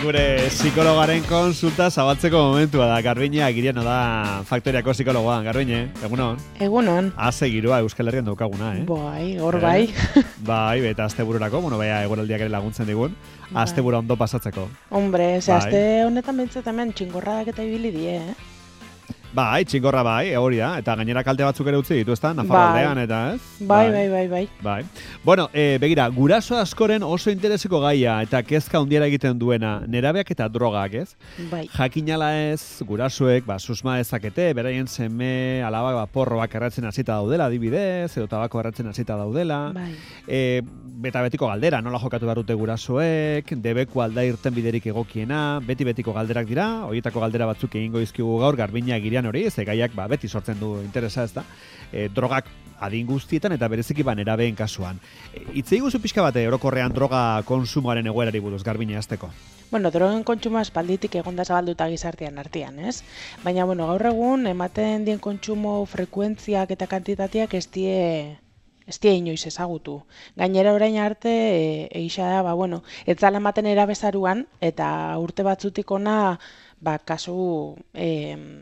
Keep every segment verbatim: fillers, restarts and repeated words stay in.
Gure psikologaren konsulta zabaltzeko momentua da. Garbine Agiriano da Faktoriako psikologoa. Garbine, egunon? Egunon. Haze giroa Euskal Herrian daukaguna, eh? Bai, hor bai. Eh? Bai, eta astebururako, bueno, bea eguraldiak ere laguntzen digun, astebura ondo pasatzeko. Hombre, ze bai. aste honetan bentzat hemen txingorradak eta ibili die, eh? Bai, txingorra bai, hori da, eta gainera kalte batzuk ere utzi ditu, ezta? Nafarroaldean eta, ez? Bai, bai, bai, bai. Bai. Bueno, e, begira, guraso askoren oso intereseko gaia eta kezka handiera egiten duena, nerabeak eta drogak, ez? Bai. Jakinala ez, gurasoek, ba, susma dezakete, beraien seme, alaba, ba, porroak erratzen hasita daudela, adibidez, edo tabako erratzen hasita daudela. Bai. E, beta betiko galdera, nola jokatu behar dute gurasoek, debeku alda irten biderik egokiena, beti betiko galderak dira, horietako galdera batzuk egingo izkigu gaur, Garbina Agirian hori, ze gaiak ba, beti sortzen du interesa, ez da, e, drogak adin guztietan eta bereziki ba nerabeen kasuan. E, Itzei guzu pixka bate, orokorrean droga konsumoaren egoerari buruz, Garbine, azteko. Bueno, drogen kontsuma espalditik egonda zabalduta gizartean artean, ez? Baina, bueno, gaur egun, ematen dien kontsumo frekuentziak eta kantitateak ez die... ez die inoiz ezagutu. Gainera orain arte, e, egisa da, ba, bueno, ez zala ematen erabezaruan, eta urte batzutik ona, ba, kasu... E,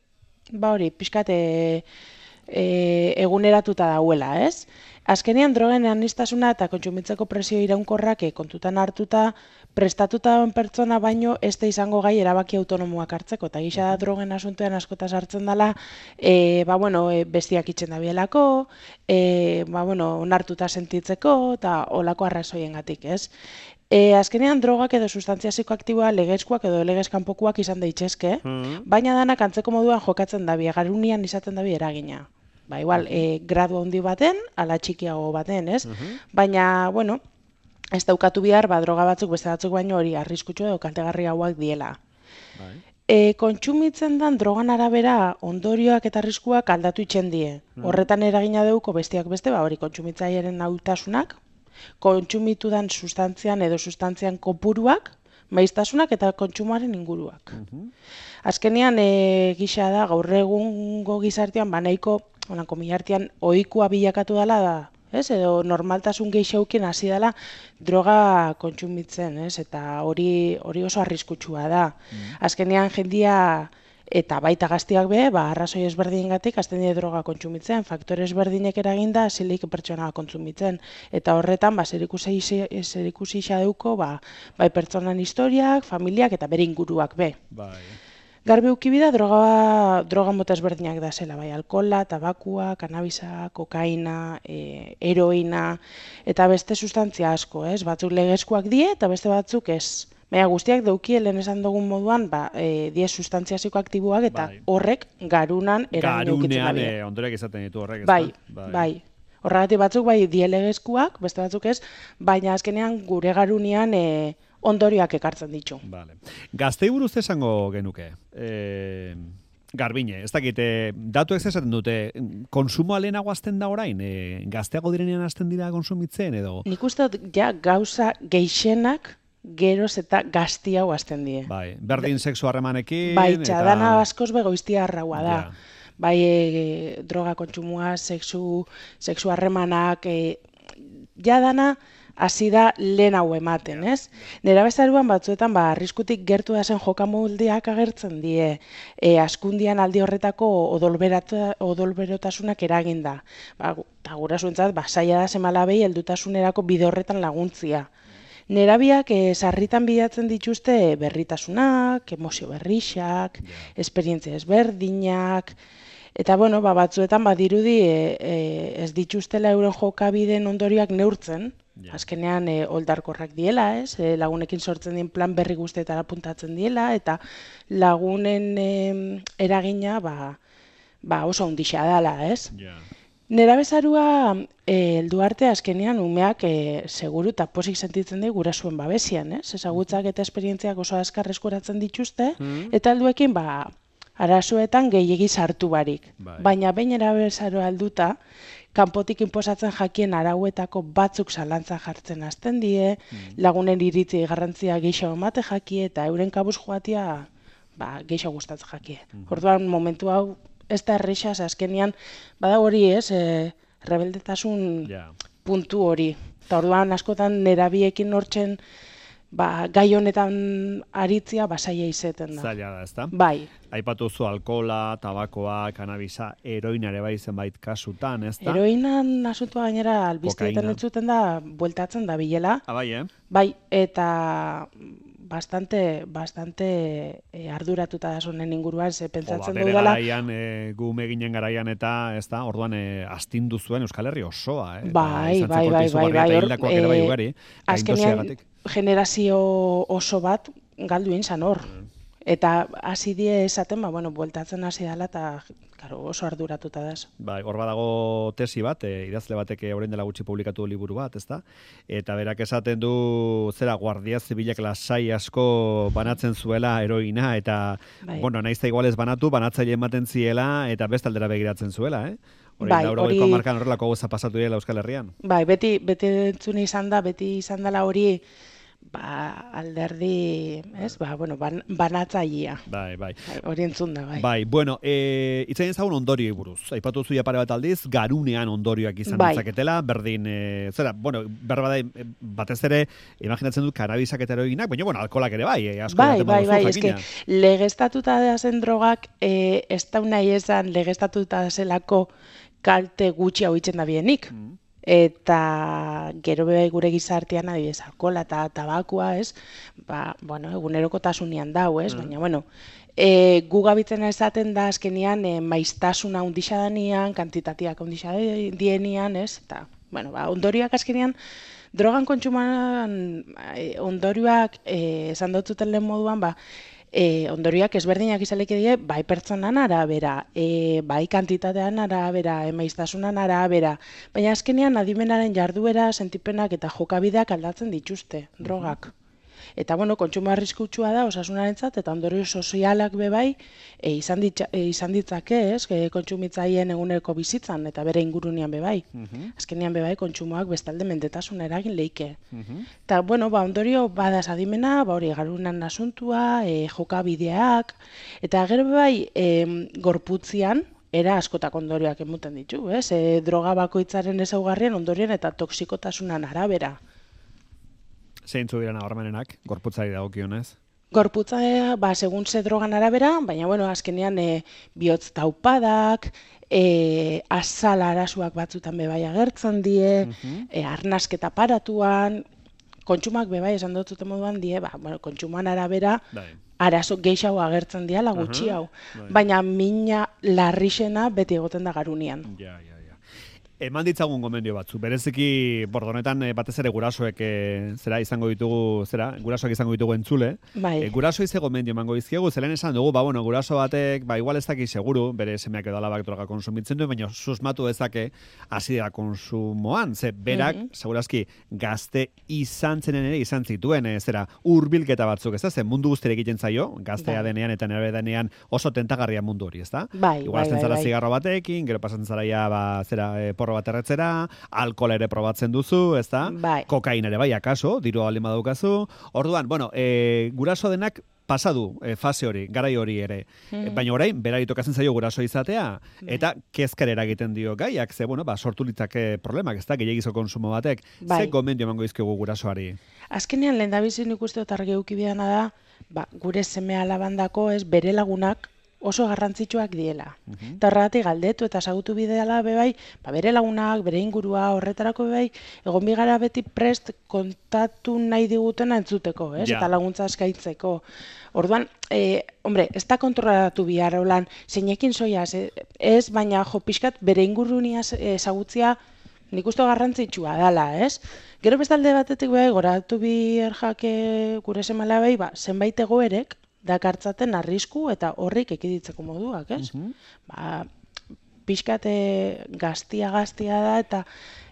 Ba hori, pixkat e, e, eguneratuta dauela, ez? Azkenean drogen aniztasuna eta kontsumitzeko presio iraunkorrak e, kontutan hartuta, prestatuta dauen pertsona baino ez da izango gai erabaki autonomoak hartzeko. Eta gisa da drogen asuntoan askotaz hartzen dela, e, ba bueno, e, bestiak itxen dabielako, e, ba bueno, onartuta sentitzeko, eta olako arrazoiengatik, ez? E, azkenean drogak edo sustantzia psikoaktiboa legezkoak edo legezkanpokoak izan daitezke, mm. baina danak antzeko moduan jokatzen dabi, garunian izaten dabi eragina. Ba, igual, e, gradu handi baten, ala txikiago baten, ez? Mm-hmm. Baina, bueno, ez daukatu behar, ba, droga batzuk beste batzuk baino hori arriskutsu edo kaltegarriagoak diela. Bai. E, kontsumitzen dan drogan arabera ondorioak eta arriskuak aldatu itxen die. Mm. Horretan eragina deuko bestiak beste, ba, hori kontsumitzailearen ahultasunak, kontsumitudan sustantzian edo sustantzian kopuruak, maiztasunak eta kontsumoaren inguruak. Uh-huh. Azkenean, e, gisa da, gaur egungo gizartean, banaiko, onako milartean, ohikoa bilakatu dela da, ez? Edo normaltasun gehixeukien hasi dela droga kontsumitzen, ez? Eta hori hori oso arriskutsua da. Uh-huh. Azkenean, jendia... Eta baita gaztiak be, ba, arrazoi ezberdinengatik hasten die droga kontsumitzen, faktore ezberdinek eraginda hasilik pertsona kontsumitzen. Eta horretan, ba, zerikusi isa deuko, ba, bai pertsonan historiak, familiak eta bere inguruak be. Bai. Garbi ukibida droga, droga mota ezberdinak da zela, bai, alkohola, tabakua, kanabisa, kokaina, e, heroina, eta beste sustantzia asko, ez? Batzuk legezkoak die eta beste batzuk ez. Baina guztiak daukie lehen esan dugun moduan, ba, e, die sustantzia psikoaktiboak eta bai. Horrek garunan eragin eukitzen dabe. Garunean ondorek izaten ditu horrek, ez bai, da? Bai, bai. Horregatik batzuk bai die legezkoak, beste batzuk ez, baina azkenean gure garunean e, ondorioak ekartzen ditu. Vale. Gaztei buruz esango genuke. E... Garbine, ez dakite, datuek esaten dute, konsumoa lehenago azten da orain, e, gazteago direnean azten dira konsumitzen edo? Nik uste dut, ja, gauza geixenak geroz eta gaztiago azten die. Bai, berdin sexu harremanekin. Bai, txadana eta... askoz begoiztia arraua da. Ja. Bai, e, droga kontsumoa, sexu, sexu harremanak, e, jadana hasi da lehen hau ematen, ez? Nera bezaruan batzuetan, ba, arriskutik gertu da zen jokamoldeak agertzen die, e, askundian aldi horretako odolberotasunak eraginda. Ba, eta gura zuentzat, ba, zaila da semalabei heldutasunerako bide horretan laguntzia. Nerabiak e, sarritan bilatzen dituzte berritasunak, emozio berrixak, yeah. esperientzia ezberdinak, eta bueno, ba, batzuetan badirudi e, e, ez dituztela euren jokabideen ondorioak neurtzen, yeah. azkenean e, oldarkorrak diela, ez? E, lagunekin sortzen dien plan berri guztietara puntatzen diela, eta lagunen e, eragina ba, ba oso handixa dela, ez? Yeah. Nerabezarua heldu arte azkenean umeak e, seguru eta posik sentitzen di gurasuen babesian, ez? Ezagutzak eta esperientziak oso azkar eskuratzen dituzte, mm. eta helduekin ba, arazoetan gehiegi sartu barik. Bai. Baina behin nerabezarua helduta, kanpotik inposatzen jakien arauetako batzuk zalantza jartzen hasten die, mm. lagunen iritzi garrantzia gehiago emate jakie, eta euren kabuz joatia ba, gehiago gustatzen jakie. Mm. Orduan momentu hau, ez da errexaz, azkenean, bada hori ez, e, rebeldetasun yeah. puntu hori. Eta orduan askotan nerabiekin hortzen ba, gai honetan aritzia basaia izeten da. Zaila da, ezta? Bai. Aipatu zu alkola, tabakoa, kanabisa, heroina ere bai zenbait kasutan, ezta? Heroinan asuntua gainera albiztietan Kokaina. entzuten da, bueltatzen da bilela. Ah, bai, eh? Bai, eta bastante, bastante eh, arduratuta da zonen inguruan, ze pentsatzen bere dudala. garaian, e, gume ginen garaian eta, ez da, orduan e, astindu zuen Euskal Herri osoa, eh? Bai, Eta izan bai, zen bai, kolpe bai, izugarria bai, eta hor, hildakoak ere bai eh, ugari, azkenean gaindosiagatik. generazio oso bat galdu inzan hor. Eta hasi die esaten, ba, bueno, bueltatzen hasi dela eta claro, oso arduratuta da. Bai, hor badago tesi bat, e, idazle batek orain dela gutxi publikatu liburu bat, ezta? Eta berak esaten du zera guardia zibilak lasai asko banatzen zuela heroina eta Bai. bueno, naizta igual ez banatu, banatzaile ematen ziela eta beste aldera begiratzen zuela, eh? Hori Bai, laurogeiko hori- hamarkan horrelako gauza pasatu direla Euskal Herrian. Bai, beti, beti entzun izan da, beti izan dela hori, ba, alderdi, ez, ba, bueno, ban, banatzailea. Bai, bai. Bai, hori entzun da, bai. Bai, bueno, eh, itzaien zagun ondorioi buruz. Aipatu zu ja pare bat aldiz, garunean ondorioak izan Bai. ditzaketela, berdin, e, zera, bueno, berba da, e, batez ere, imaginatzen dut kanabisak eta heroinak, baina, bueno, alkolak ere bai, e, asko Bai, jaten bai, baduzu, bai, eske jakina. legeztatuta da zen drogak, eh, ez da nahi esan legeztatuta zelako kalte gutxi hau itzen da bienik. Mm. Eta gero be bai gure gizartean adibidez alkola eta tabakoa, ez? Ba, bueno, egunerokotasunean dau, ez? Baina bueno, e, gu gabitzen esaten da azkenean e, maiztasuna hundixa danian, kantitatiak hundixa dienian, ez? Eta, bueno, ba, ondorioak azkenean drogan kontsuman e, ondorioak e, esan dutzuten lehen moduan, ba, E, ondorioak ezberdinak izaleke die, bai pertsonan arabera, e, bai kantitatean arabera, emaiztasunan arabera, baina azkenean adimenaren jarduera, sentipenak eta jokabideak aldatzen dituzte, drogak. Eta, bueno, kontsumo arriskutsua da osasunarentzat eta ondorio sozialak be bai e, izan, ditza, e, izan ditzake, ez, e, kontsumitzaileen eguneroko bizitzan eta bere ingurunean be bai. Mhm, Azkenean be bai kontsumoak bestalde mendetasuna eragin leike. mhm. Eta, bueno, ba, ondorio badaz adimena, ba, hori garunan asuntua, e, jokabideak, eta gero be bai e, gorputzian, era askotak ondorioak emuten ditu, ez? E, droga bakoitzaren ezaugarrien ondorien eta toxikotasunan arabera. Zeintzu dira nabarmenenak, gorputzari dagokionez. Gorputza, e, ba, segun ze drogan arabera, baina, bueno, azkenean e, bihotz taupadak, e, azal arasuak batzutan be bai agertzen die, Mhm. e, arnasketa aparatuan, kontsumak be bai esan dut moduan die, ba, bueno, kontsumoan arabera, Bai. arazo gehiago agertzen diala gutxi Aha, hau. bai. Baina mina larrixena beti egoten da garunean. Ja, ja, ja. Eman ditzagun gomendio batzu. Bereziki, bordonetan e, batez ere gurasoek e, zera izango ditugu, zera, gurasoak izango ditugu entzule. Bai. E, guraso ize gomendio emango dizkiegu, zelen esan dugu, ba, bueno, guraso batek, ba, igual ez daki seguru, bere semeak edo alabak droga konsumitzen du, baina susmatu dezake hasi dira konsumoan. Ze, berak, Mhm. segurazki, gazte izan zenen ere izan zituen, e, zera, hurbilketa batzuk, ez da? Ze, mundu guztiak egiten zaio, gaztea Bai. denean eta nere denean oso tentagarria mundu hori, ez da? Bai, Igual bai, hasten bai, zara bai. zigarro batekin, gero pasatzen zara ja, ba, zera, e, porro bat erretzera, alkola ere probatzen duzu, ezta? Bai. Kokain ere bai, akaso, diru baldin badaukazu. Orduan, bueno, e, guraso denak pasadu e, fase hori, garai hori ere. E, baina orain, berari tokatzen zaio guraso izatea, eta kezkarera egiten dio gaiak, ze, bueno, ba, sortu litzake problemak, ezta? Gehiagizo konsumo batek. Bai. Ze gomendio emango dizkigu gurasoari? Azkenean lehendabizi nik uste dut argi eduki behana da, ba, gure seme alabandako ez bere lagunak oso garrantzitsuak diela. Eta horregatik galdetu eta ezagutu bideala bebai, ba, bere lagunak, bere ingurua horretarako bebai, egon bigara beti prest kontatu nahi digutena entzuteko, ez? Ja. Eta laguntza eskaintzeko. Orduan, e, hombre, ez da kontrolatu bihar, holan, zeinekin soiaz, e, ez, baina jo pixkat bere ingurunia ezagutzia nik uste garrantzitsua dala, ez? Gero bestalde batetik bebai, goratu bihar jake gure semala bebai, ba, zenbait egoerek, dakartzaten arrisku eta horrik ekiditzeko moduak, ez? Ba, pixkat e, gaztia gaztia da eta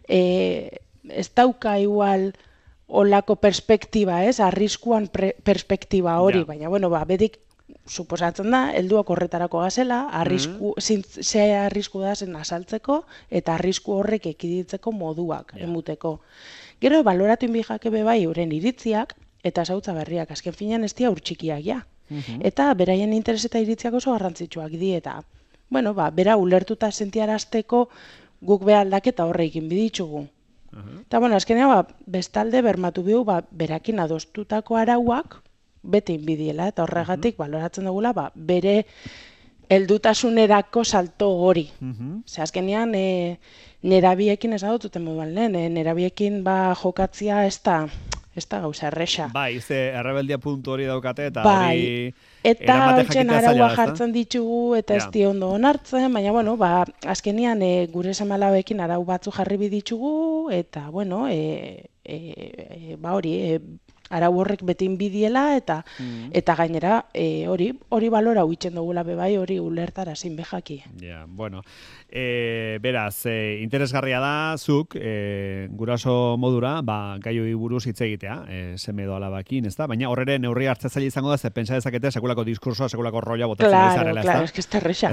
e, ez dauka igual olako perspektiba, ez? Arriskuan pre, perspektiba hori, Ja. baina, bueno, ba, bedik suposatzen da, helduak horretarako gazela, arrisku, mm -hmm. ze arrisku da zen asaltzeko eta arrisku horrek ekiditzeko moduak Ja. emuteko. Gero, baloratu inbijake bebai euren iritziak eta ezautza berriak, azken finean ez dia urtsikiak ja. Eta beraien interes eta iritziak oso garrantzitsuak di eta, bueno, ba, bera ulertuta sentiarazteko guk be aldaketa horrekin biditzugu. Uh-huh. Eta, bueno, azkenean, ba, bestalde bermatu bihu, ba, berakin adostutako arauak bete inbidiela, eta horregatik, uh-huh. baloratzen dugula, ba, bere heldutasunerako salto hori. Uh-huh. Ze azkenean, e, nerabiekin ez duten moduan lehen, e, nerabiekin ba, jokatzia ez da, ez da gauza erresa. Bai, ze errebeldia puntu hori daukate, eta bai. hori... Eta hortzen araua jartzen ditugu, eta ez ja. di ondo onartzen, baina, bueno, ba, azkenian e, gure semalabekin arau batzu jarri biditzugu, eta, bueno, e, e, e, ba hori, e, arau horrek bete inbidiela, eta mm. eta gainera, e, hori, hori balora huitzen dugula bebai, hori ulertara zin behaki. Ja, bueno, e, beraz, e, interesgarria da, zuk, e, guraso modura, ba, gaioi buruz hitz egitea, e, seme edo alabakin, ez da? Baina horre neurri hartzaile izango da, ze pentsa dezakete, sekulako diskursoa, sekulako rolla botatzen claro, izarela, ez da? Claro, es que ez da erresa.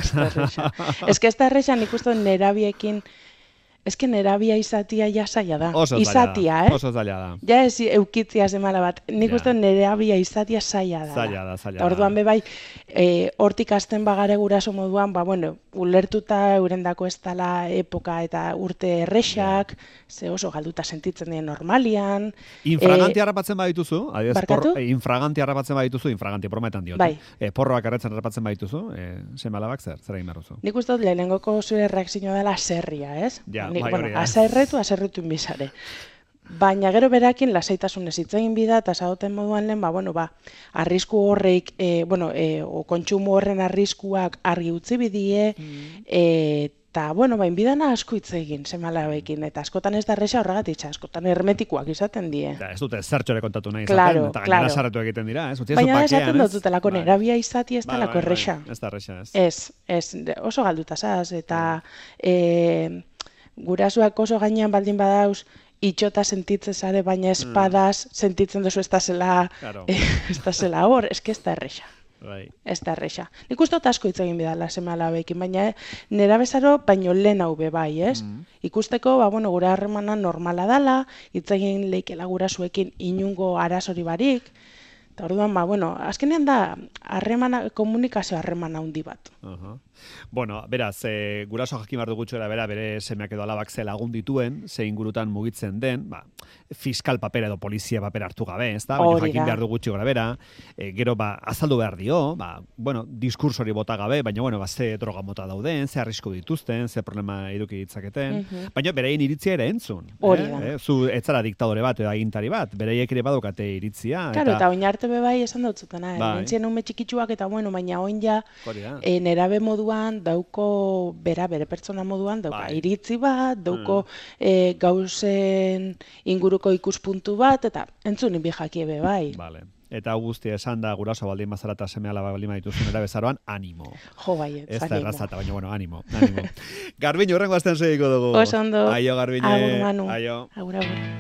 Ez que ez da erresa, nik uste nerabiekin, ez que nerabia izatia ja zaila da. Oso izatia, zaila, eh? oso zaila da. Ja ez eukitzia zemala bat. Nik ja. uste nerabia izatia zaila da. Zaila da, zaila da. Orduan bebai, e, hortik azten bagare guraso moduan, ba, bueno, ulertuta eurendako ez dala epoka eta urte erresak, ja. ze oso galduta sentitzen dien normalian. Infraganti e, harrapatzen badituzu, adiez, barkatu? Por, e, infraganti harrapatzen badituzu, infraganti prometan diote. Bai. E, porroak arretzen harrapatzen badituzu, e, semalabak zer, zer egin berruzu? Nik uste dut lehenengoko zure reakzio dela serria, ez? Ja, Nik, bai, bueno, hori da. aserretu, aserretu inbizare. Baina gero berakin lasaitasun ez egin bida, eta zadoten moduan lehen, ba, bueno, ba, arrisku horreik, e, bueno, e, o kontsumo horren arriskuak argi utzi bidie, mm. eta, bueno, ba, inbidana asko hitz egin, semalabekin, eta askotan ez da erresa horregatik, askotan hermetikoak izaten die. Ja, ez dute zertxore kontatu nahi izaten, claro, eta gainera claro. sarretu egiten dira, ez? Baina esaten dututelako bai. nerabia izati ez bai, talako bai, erresa. Bai, ez da erresa, ez. Ez, ez, oso galduta zaz, eta e, gurasuak oso gainean baldin badauz, itxota sentitzen zare, baina espadaz mm. sentitzen duzu ez da zela, claro. ez da zela hor, ez que ez da erresa. Bai. Ez da erresa. Nik uste dut asko hitz egin bidala semalabekin, baina nera bezaro baino lehen hau be bai, ez? Mm. Ikusteko, ba, bueno, gura harremana normala dala, hitz egin leikela gurasuekin inungo arazori barik, eta orduan, ba, bueno, azkenean da harremana, komunikazio harremana handi bat. Uh-huh. Bueno, beraz, e, guraso jakin behar dugutxo era, bera, bere semeak edo alabak ze lagun dituen, ze ingurutan mugitzen den, ba, fiskal papera edo polizia papera hartu gabe, ez da? Baina jakin behar dugutxo gara bera, e, gero, ba, azaldu behar dio, ba, bueno, diskursori bota gabe, baina, bueno, ba, ze droga mota dauden, ze arrisko dituzten, ze problema eduki ditzaketen, uh-huh. baina berein iritzia ere entzun. Hori eh? da. Eh? Zu etzara diktadore bat edo agintari bat, bereiek ere badukate iritzia. Claro, eta, eta oin arte bebai esan dautzutena, eh? Bai. Entzien ume txikitsuak eta bueno, baina oin ja e, nerabe moduan dauko, bera, bere pertsona moduan dauka bai. iritzi bat, dauko mm. e, gauzen inguruko ikuspuntu bat, eta entzun inbi jakie be bai. Vale. Eta guztia esan da guraso baldin mazara eta seme alaba baldin badituzun era bezaroan, animo. Jo bai, ez da errazata, baina bueno, animo, animo. Garbiño, horrengo astean segiko dugu. Oso ondo. Aio, Garbiñe. Agur, Manu. Aio. Agur, agur.